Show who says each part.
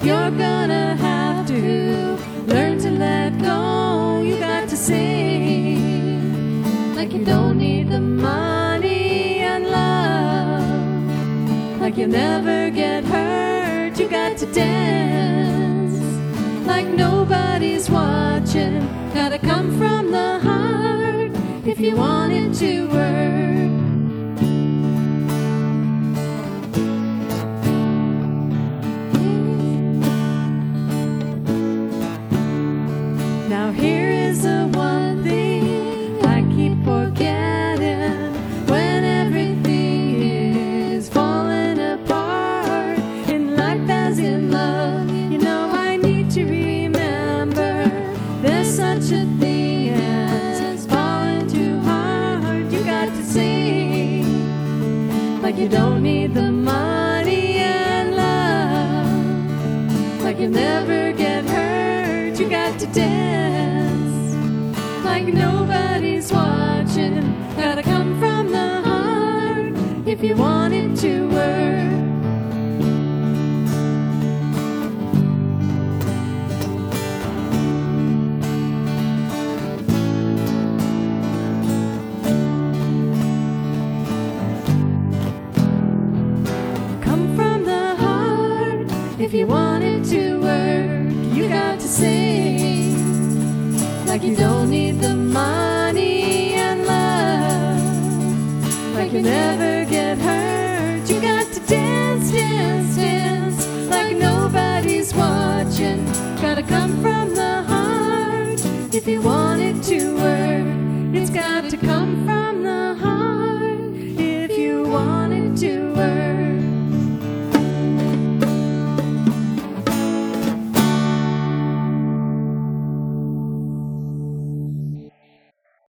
Speaker 1: you're gonna have to learn to let go. You got to sing like you don't need the money and love, like you'll never get hurt. You got to dance like nobody's watching. Gotta come from the heart if you want it to work. Now here is the one thing I keep forgetting when everything is falling apart in life as in love. You know I need to remember there's such a thing as falling too hard. You got to sing like you don't need the money and love, like you'll never get hurt. You got to dance like nobody's watching. Gotta come from the heart if you want it to work. Come from the heart if you want it to work. You got to sing like you don't need the money and love, like you'll never get hurt. You got to dance, dance, dance like nobody's watching. Gotta come from the heart if you want